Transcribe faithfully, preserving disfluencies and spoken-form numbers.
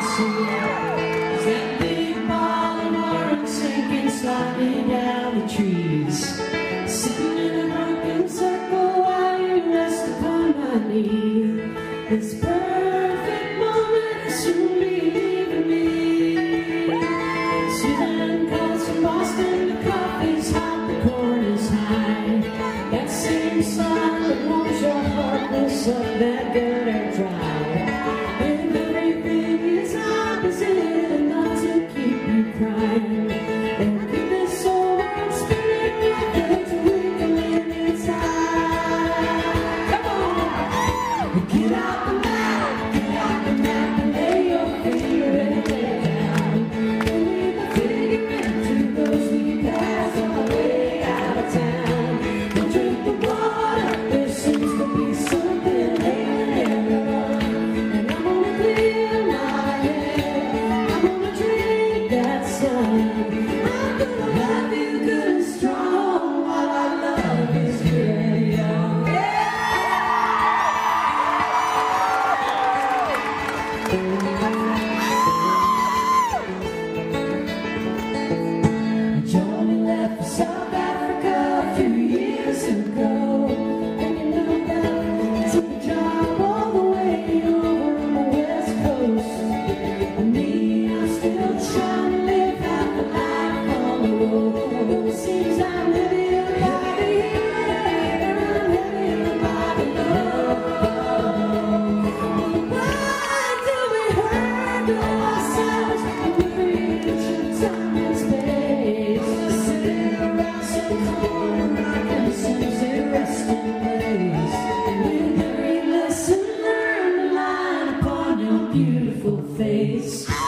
see is that big ball of orange sinking slightly down the trees, sitting in a broken circle while you rest upon my knee. This perfect moment is soon leaving me. Suzanne calls from Boston, the coffee's hot, the corn is high. That same sun that warms your heart will suck that gutter dry. And everything is opposite enough to keep you crying. And keep this whole world spinning like a twinkling inside. Come on! Get out the map, get out the map and lay your finger and lay down. Leave the figure into those wee paths on the way out of town. And drink the water, there seems to be something laying in the run. And I'm gonna clear my head, I'm gonna drink that sun. I'm gonna love you good and strong while our love is good and young. Johnny left for South Africa a few years ago, and you know that took a job all the way over on the West Coast. And me, I'm still trying to live out the life on the road. It seems I'm living by the year, I'm living by the love. Why do we hurt ourselves when we reach a time and space? Sitting around some corner rocking Susie resting place. With every lesson learned, a line upon your beautiful face.